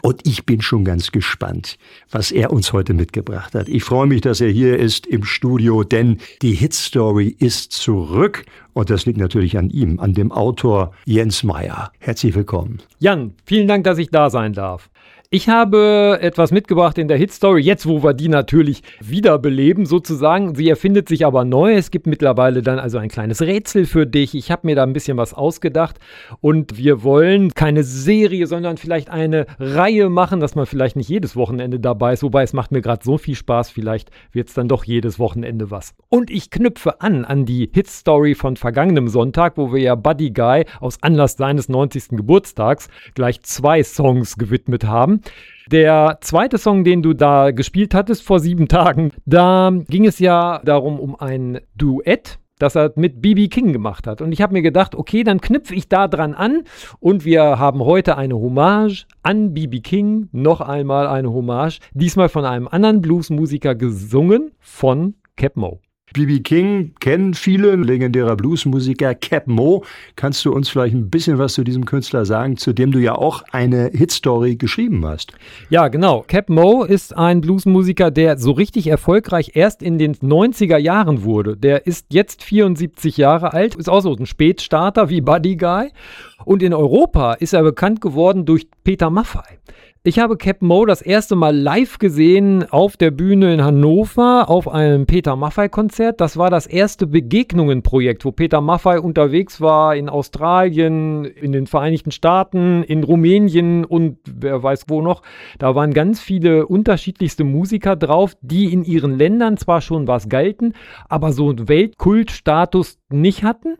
Und ich bin schon ganz gespannt, was er uns heute mitgebracht hat. Ich freue mich, dass er hier ist im Studio, denn die Hitstory ist zurück. Und das liegt natürlich an ihm, an dem Autor Jens Meyer. Herzlich willkommen. Jan, vielen Dank, dass ich da sein darf. Ich habe etwas mitgebracht in der Hitstory, jetzt wo wir die natürlich wiederbeleben sozusagen. Sie erfindet sich aber neu. Es gibt mittlerweile dann also ein kleines Rätsel für dich. Ich habe mir da ein bisschen was ausgedacht und wir wollen keine Serie, sondern vielleicht eine Reihe machen, dass man vielleicht nicht jedes Wochenende dabei ist. Wobei es macht mir gerade so viel Spaß, vielleicht wird es dann doch jedes Wochenende was. Und ich knüpfe an die Hitstory von vergangenem Sonntag, wo wir ja Buddy Guy aus Anlass seines 90. Geburtstags gleich 2 Songs gewidmet haben. Der zweite Song, den du da gespielt hattest vor 7 Tagen, da ging es ja darum um ein Duett, das er mit B.B. King gemacht hat. Und ich habe mir gedacht, okay, dann knüpfe ich da dran an und wir haben heute eine Hommage an B.B. King, noch einmal eine Hommage, diesmal von einem anderen Bluesmusiker gesungen, von Cap Moe. B.B. King kennen viele, legendärer Bluesmusiker Cap Moe. Kannst du uns vielleicht ein bisschen was zu diesem Künstler sagen, zu dem du ja auch eine Hitstory geschrieben hast? Ja, genau. Cap Moe ist ein Bluesmusiker, der so richtig erfolgreich erst in den 90er Jahren wurde. Der ist jetzt 74 Jahre alt, ist auch so ein Spätstarter wie Buddy Guy. Und in Europa ist er bekannt geworden durch Peter Maffay. Ich habe Cap Moe das erste Mal live gesehen auf der Bühne in Hannover auf einem Peter Maffay-Konzert. Das war das erste Begegnungen-Projekt, wo Peter Maffay unterwegs war in Australien, in den Vereinigten Staaten, in Rumänien und wer weiß wo noch. Da waren ganz viele unterschiedlichste Musiker drauf, die in ihren Ländern zwar schon was galten, aber so einen Weltkultstatus nicht hatten.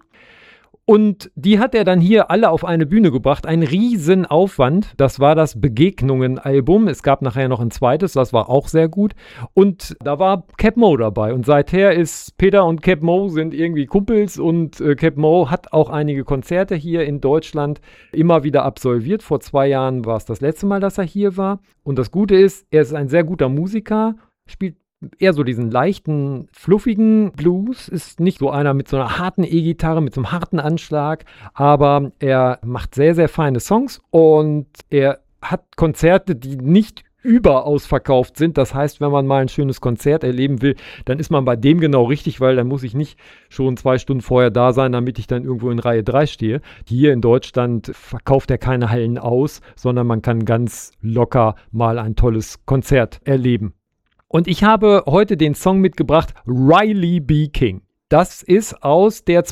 Und die hat er dann hier alle auf eine Bühne gebracht. Ein Riesenaufwand. Das war das Begegnungen-Album. Es gab nachher noch ein zweites, das war auch sehr gut. Und da war Cap Moe dabei. Und seither ist Peter und Cap Moe sind irgendwie Kumpels. Und Cap Moe hat auch einige Konzerte hier in Deutschland immer wieder absolviert. Vor 2 Jahren war es das letzte Mal, dass er hier war. Und das Gute ist, er ist ein sehr guter Musiker, spielt eher so diesen leichten, fluffigen Blues, ist nicht so einer mit so einer harten E-Gitarre, mit so einem harten Anschlag, aber er macht sehr, sehr feine Songs und er hat Konzerte, die nicht überaus verkauft sind. Das heißt, wenn man mal ein schönes Konzert erleben will, dann ist man bei dem genau richtig, weil dann muss ich nicht schon 2 Stunden vorher da sein, damit ich dann irgendwo in Reihe 3 stehe. Hier in Deutschland verkauft er keine Hallen aus, sondern man kann ganz locker mal ein tolles Konzert erleben. Und ich habe heute den Song mitgebracht, Riley B. King. Das ist aus der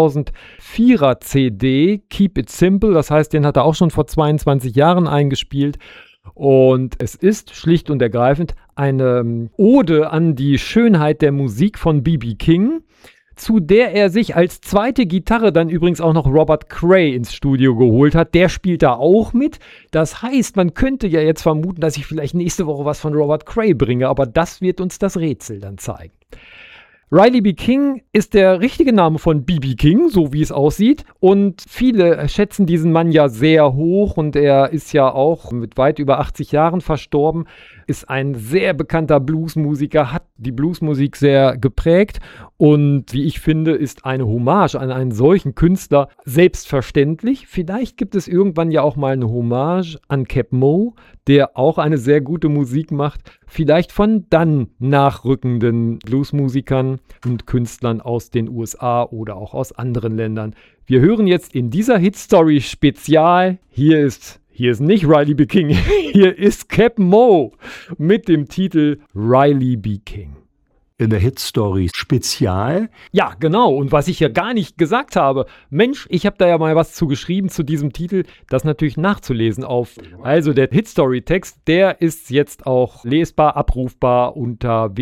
2004er CD, Keep It Simple. Das heißt, den hat er auch schon vor 22 Jahren eingespielt. Und es ist schlicht und ergreifend eine Ode an die Schönheit der Musik von B.B. King, zu der er sich als zweite Gitarre dann übrigens auch noch Robert Cray ins Studio geholt hat. Der spielt da auch mit. Das heißt, man könnte ja jetzt vermuten, dass ich vielleicht nächste Woche was von Robert Cray bringe, aber das wird uns das Rätsel dann zeigen. Riley B. King ist der richtige Name von B.B. King, so wie es aussieht. Und viele schätzen diesen Mann ja sehr hoch und er ist ja auch mit weit über 80 Jahren verstorben, ist ein sehr bekannter Bluesmusiker, hat die Bluesmusik sehr geprägt und wie ich finde, ist eine Hommage an einen solchen Künstler selbstverständlich. Vielleicht gibt es irgendwann ja auch mal eine Hommage an Cap Moe, der auch eine sehr gute Musik macht, vielleicht von dann nachrückenden Bluesmusikern und Künstlern aus den USA oder auch aus anderen Ländern. Wir hören jetzt in dieser Hitstory Spezial, hier ist nicht Riley B. King, hier ist Cap Moe mit dem Titel Riley B. King. In der Hitstory Spezial? Ja, genau. Und was ich ja gar nicht gesagt habe, Mensch, ich habe da ja mal was zu geschrieben zu diesem Titel, das natürlich nachzulesen auf. Also der Hitstory-Text, der ist jetzt auch lesbar, abrufbar unter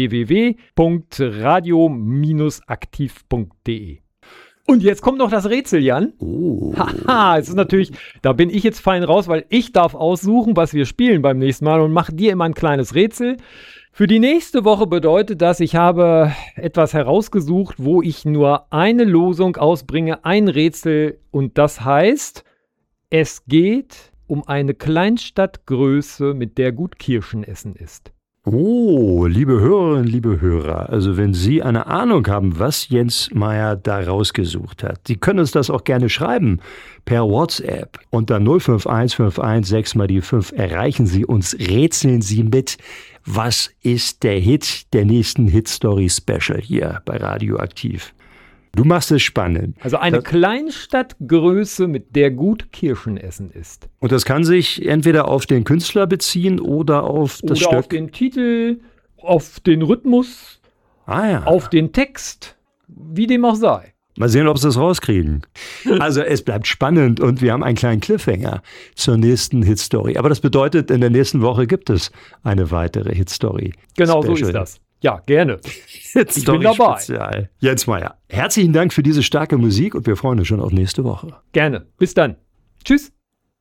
www.radio-aktiv.de. Und jetzt kommt noch das Rätsel, Jan. Oh. Haha, es ist natürlich, da bin ich jetzt fein raus, weil ich darf aussuchen, was wir spielen beim nächsten Mal und mache dir immer ein kleines Rätsel. Für die nächste Woche bedeutet das, ich habe etwas herausgesucht, wo ich nur eine Losung ausbringe, ein Rätsel. Und das heißt, es geht um eine Kleinstadtgröße, mit der gut Kirschen essen ist. Oh, liebe Hörerinnen, liebe Hörer, also wenn Sie eine Ahnung haben, was Jens Meyer da rausgesucht hat, Sie können uns das auch gerne schreiben per WhatsApp unter 05151 6 mal die 5 erreichen Sie uns, rätseln Sie mit. Was ist der Hit der nächsten Hit-Story-Special hier bei Radioaktiv? Du machst es spannend. Also eine Kleinstadtgröße, mit der gut Kirschen essen ist. Und das kann sich entweder auf den Künstler beziehen oder auf das Stück. Oder auf den Titel, auf den Rhythmus, auf den Text, wie dem auch sei. Mal sehen, ob sie es rauskriegen. Also es bleibt spannend und wir haben einen kleinen Cliffhanger zur nächsten Hitstory. Aber das bedeutet, in der nächsten Woche gibt es eine weitere Hitstory. Genau so ist das. Ja, gerne. Ich bin dabei. Spezial. Jens Meyer, herzlichen Dank für diese starke Musik und wir freuen uns schon auf nächste Woche. Gerne. Bis dann. Tschüss.